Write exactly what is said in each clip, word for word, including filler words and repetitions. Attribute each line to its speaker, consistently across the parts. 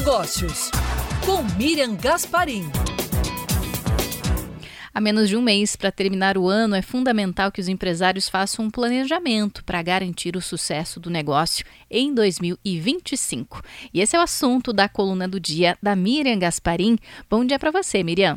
Speaker 1: Negócios, com Miriam Gasparim.
Speaker 2: A menos de um mês para terminar o ano, é fundamental que os empresários façam um planejamento para garantir o sucesso do negócio em dois mil e vinte e cinco. E esse é o assunto da coluna do dia da Miriam Gasparim. Bom dia para você, Miriam.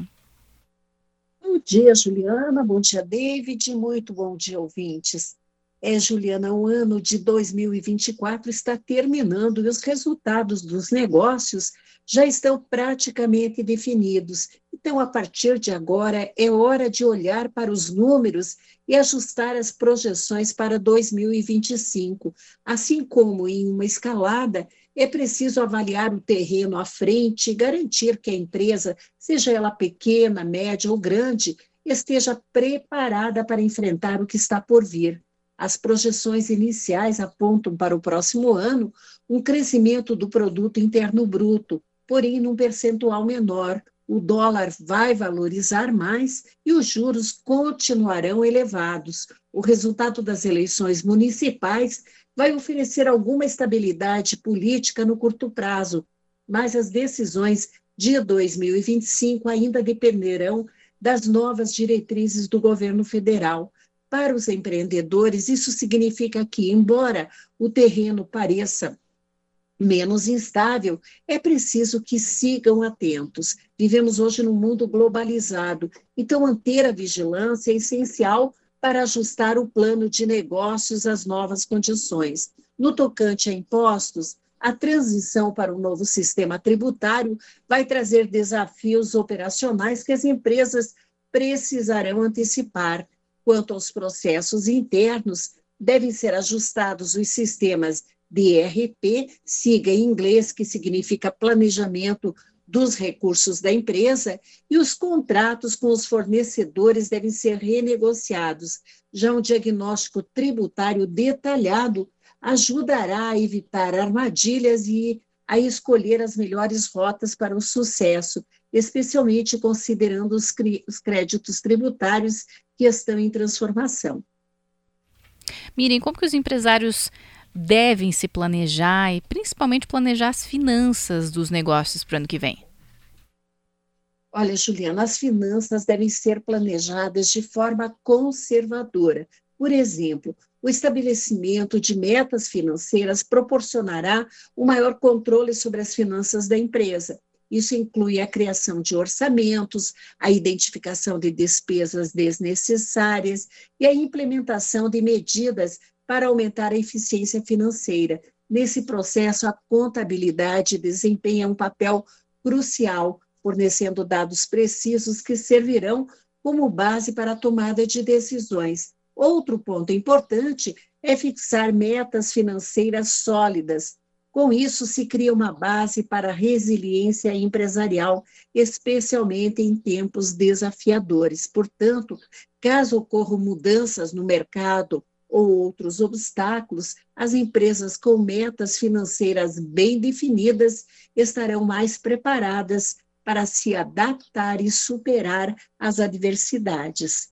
Speaker 3: Bom dia, Juliana. Bom dia, David. Muito bom dia, ouvintes. É, Juliana, o ano de dois mil e vinte e quatro está terminando e os resultados dos negócios já estão praticamente definidos. Então, a partir de agora, é hora de olhar para os números e ajustar as projeções para dois mil e vinte e cinco. Assim como em uma escalada, é preciso avaliar o terreno à frente e garantir que a empresa, seja ela pequena, média ou grande, esteja preparada para enfrentar o que está por vir. As projeções iniciais apontam para o próximo ano um crescimento do produto interno bruto, porém num percentual menor. O dólar vai valorizar mais e os juros continuarão elevados. O resultado das eleições municipais vai oferecer alguma estabilidade política no curto prazo, mas as decisões de dois mil e vinte e cinco ainda dependerão das novas diretrizes do governo federal. Para os empreendedores, isso significa que, embora o terreno pareça menos instável, é preciso que sigam atentos. Vivemos hoje num mundo globalizado, então manter a vigilância é essencial para ajustar o plano de negócios às novas condições. No tocante a impostos, a transição para o novo sistema tributário vai trazer desafios operacionais que as empresas precisarão antecipar. Quanto aos processos internos, devem ser ajustados os sistemas de E R P, siga em inglês, que significa planejamento dos recursos da empresa, e os contratos com os fornecedores devem ser renegociados. Já um diagnóstico tributário detalhado ajudará a evitar armadilhas e a escolher as melhores rotas para o sucesso, especialmente considerando os, cri- os créditos tributários que estão em transformação.
Speaker 2: Miriam, como que os empresários devem se planejar e principalmente planejar as finanças dos negócios para o ano que vem?
Speaker 3: Olha, Juliana, as finanças devem ser planejadas de forma conservadora. Por exemplo, o estabelecimento de metas financeiras proporcionará um maior controle sobre as finanças da empresa. Isso inclui a criação de orçamentos, a identificação de despesas desnecessárias e a implementação de medidas para aumentar a eficiência financeira. Nesse processo, a contabilidade desempenha um papel crucial, fornecendo dados precisos que servirão como base para a tomada de decisões. Outro ponto importante é fixar metas financeiras sólidas. Com isso, se cria uma base para a resiliência empresarial, especialmente em tempos desafiadores. Portanto, caso ocorram mudanças no mercado ou outros obstáculos, as empresas com metas financeiras bem definidas estarão mais preparadas para se adaptar e superar as adversidades.